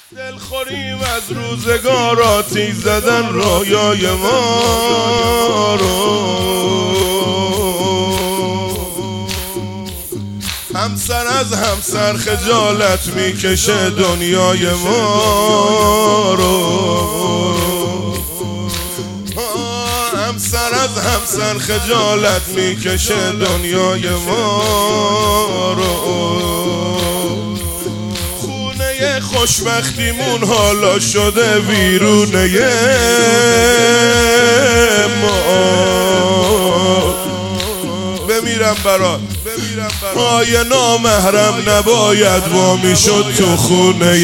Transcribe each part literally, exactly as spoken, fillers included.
دلخوریم از روزگاراتی زدن رویای ما رو، همسر از همسر خجالت میکشه دنیای ما رو، همسر از همسر خجالت میکشه دنیای ما رو. خونه خوشبختیمون حالا شده ویرونه ما. بمیرم برات پای نامحرم نباید وامی شد تو خونه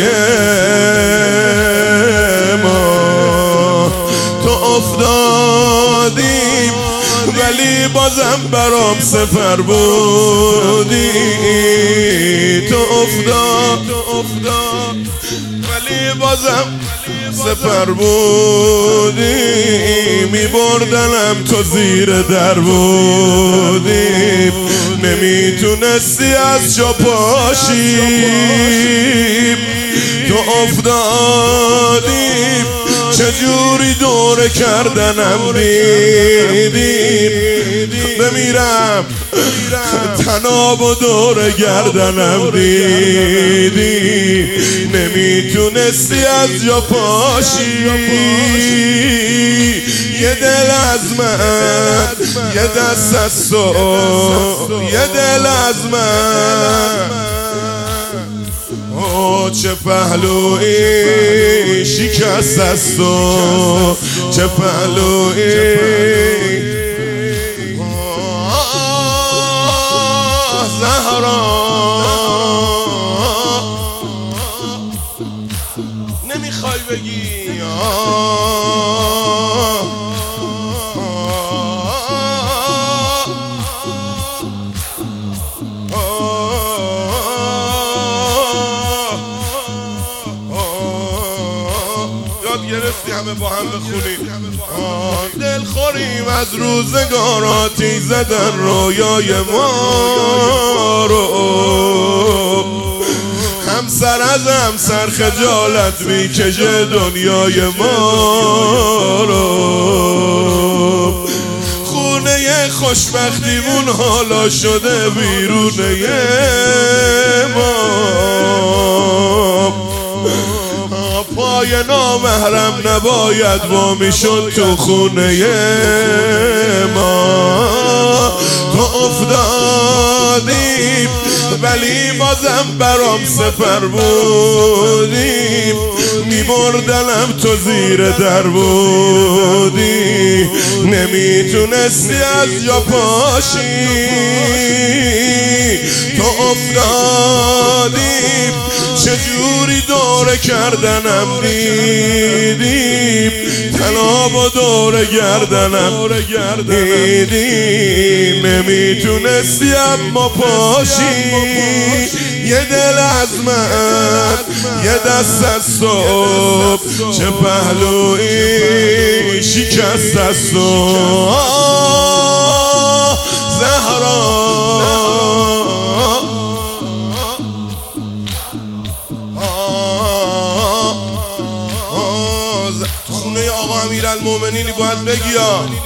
ما. تو افتادیم ولی بازم برام سفر بودی. تو افتاد ولی بازم سفر بودی. می بردنم تو زیر در بودی. نمیتونستی از جا پاشی. تو افتادی چجوری دوره کردنم دیدی. بمیرم تناب و دور گردنم دیدی. نمیتونستی از جا پاشی. یه دل از من یه دست از تو، یه دل از من. اوه چه پهلویی شکست از تو، چه پهلویی. زهرا نمیخوای بگی یاد گرفتی همه با هم بخونیم. دلخوریم از روزگاراتی زدن رویای ما رو. همسر از همسر خجالت میکشه دنیای ما رو. خونه خوشبختیمون حالا شده بیرونه ما. پای نامحرم نباید وامی شد تو خونه ما. تو افتادیم ولی بازم برام سفر بودیم. میبردنم تو زیر در بودی. نمیتونستی از جا پاشی. تو افتادیم چجوری دوره کردنم دیدیم. تناب و دوره گردنم دیدیم. نمیتونستی اما پاشی. یه دل از من یه دست از تو، چه پهلویی شکست از تو. زهرا خونه آقا امیرالمومنینی باید بگی.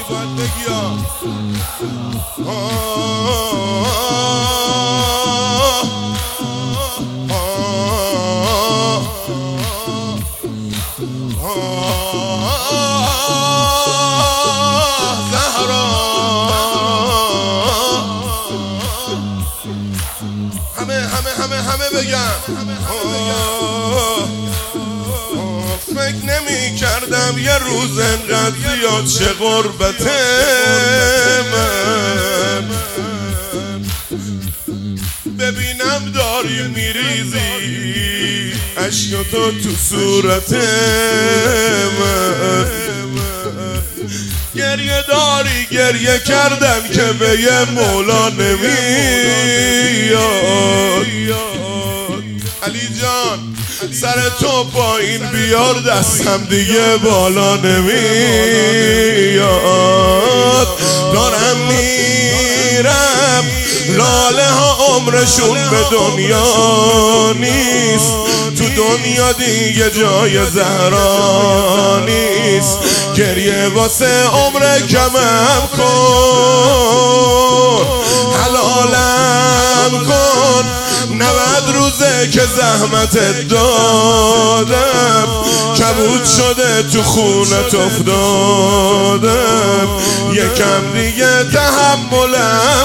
زهرا همه همه همه همه بگم. فکر نمی کردم یه روز انقدر زیاد شه غربت من. ببینم داری میریزی عشق تو تو صورت من. گریه داری گریه کردم که به یه مولا نمیاد. علی جان سر تو پایین بیار دستم دیگه بالا نمیاد. دارم میرم لاله ها عمرشون به دنیا نیست، تو دنیا دیگه جای زهرا نیست. گریه واسه عمر کمم کن، حلالم کن. نود روزه که زحمت دادم، کبود شده تو خونت افتادم. یکم دیگه تحملم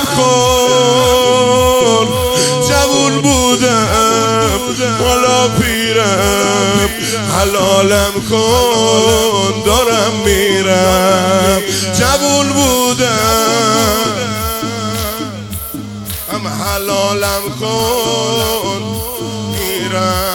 کن. جوون بودم حالا پیرم، حلالم کن دارم میرم. جوون بودم ام حلالم کن میرم.